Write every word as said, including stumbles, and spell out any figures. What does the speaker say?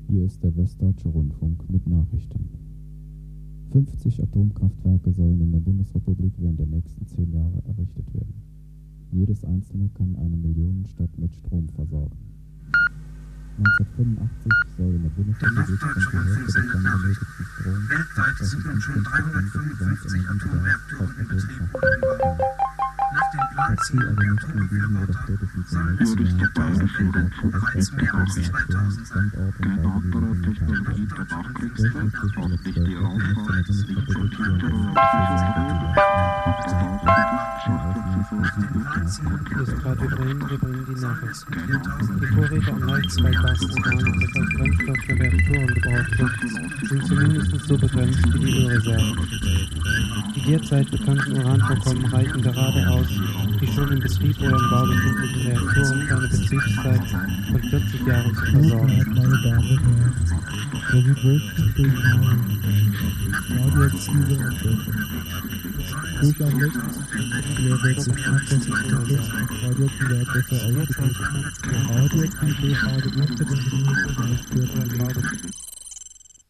Hier ist der Westdeutsche Rundfunk mit Nachrichten. fünfzig Atomkraftwerke sollen in der Bundesrepublik während der nächsten zehn Jahre errichtet werden. Jedes einzelne kann eine Millionenstadt mit Strom versorgen. neunzehnhundertfünfundachtzig soll in der Bundesrepublik rund die Hälfte des dann benötigten Stroms Weltweit sind schon dreihundertfünfundfünfzig Atomreaktoren in Betrieb. Nach dem Plan Dazu aber nicht nur diesen oder spätestens im nächsten Jahr Länder bereits mehr als zweitausend Standort und Baugebiete durchschnittlich alle zwölf Wochen muss in der Bundesrepublik Hier ist Radio Bremen, wir bringen die Nachrichten. Die Vorräte an Heizweigasorganen, das als Brennstoff für Reaktoren gebraucht wird, sind zumindest so begrenzt wie die Ölreserven. Die derzeit bekannten Uranvorkommen reichen gerade aus, die schon im Betrieb oder im Bau befindlichen Reaktoren für eine Betriebszeit von vierzig Jahren zu versorgen. Meine Damen und Herren, so wie wirklich durch radioaktive Abwürfe. Durch ein Leckungsverkehr wird sich nachweislich radioaktive Abwürfe ausgedrückt. Radioaktive Frage unter den Bedingungen für ein